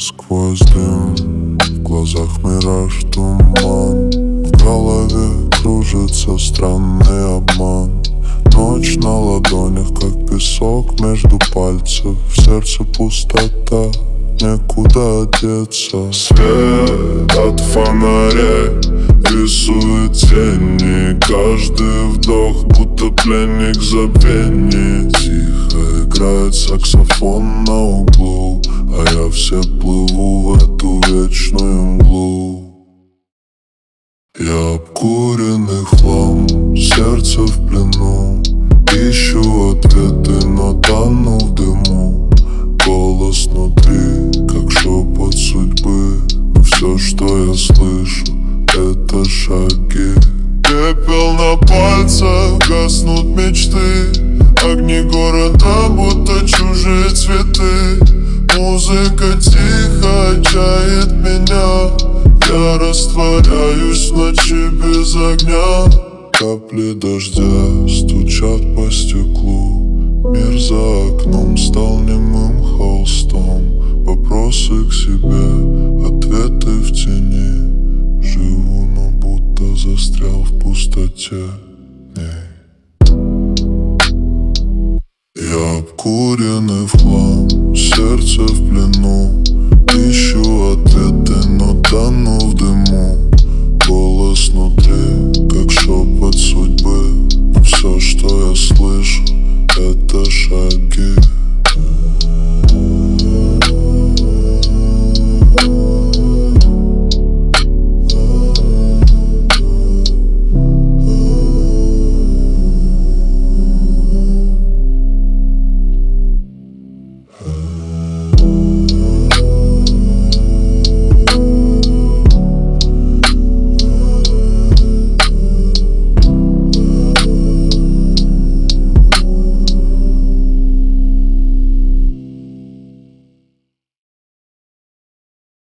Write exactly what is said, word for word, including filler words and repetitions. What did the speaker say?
сквозь дым, в глазах мираж, туман, в голове кружится странный обман. Ночь на ладонях, как песок между пальцев, в сердце пустота, некуда деться. Свет от фонарей рисует тени, каждый вдох будто пленник забвений. Тихо играет саксофон на углу, а я все плыву в эту вечную мглу. Я обкуренный хлам, сердце в плену, ищу ответы, но тону в дыму. Голос внутри, как шепот судьбы, но все, что я слышу, это шаги. Пепел на пальцах, гаснут мечты, огни города, будто чужие цветы. Музыка тихо отчает меня, я растворяюсь в ночи без огня. Капли дождя стучат по стеклу, мир за окном стал немым холстом. Вопросы к себе, ответы в тени. Живу, но будто застрял в пустоте. Я обкуренный в хлам, сердце в плену,